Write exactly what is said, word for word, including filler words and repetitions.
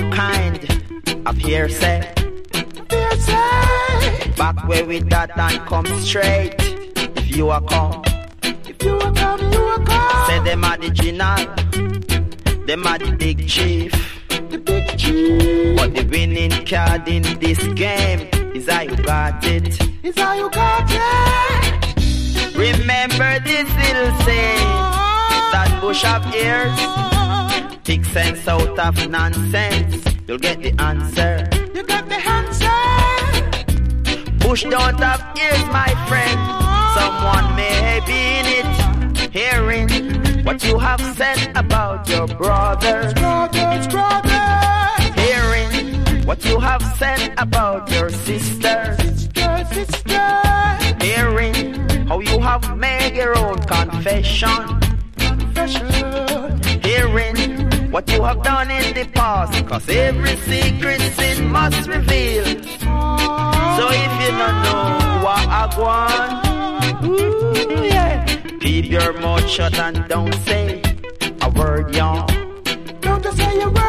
kind of hearsay. Hearsay. Back where we that and come straight. If you are come, if you are come, you are come. Say them are the general, them are the big chief, the big chief. But the winning card in this game is how you got it. Is how you got it. Remember this little saying, that bush of ears. Take sense out of nonsense. You'll get the answer. You get the answer. Bush don't have ears, my friend. Someone may be in it, hearing what you have said about your brothers. Brothers, brothers. Hearing what you have said about your sisters. Sisters, sisters. Hearing how you have made your own confession. Confession. Hearing what you have done in the past, cause every secret sin must reveal. So if you don't know what I want, ooh, yeah, keep your mouth shut and don't say a word, y'all. Don't just say a word.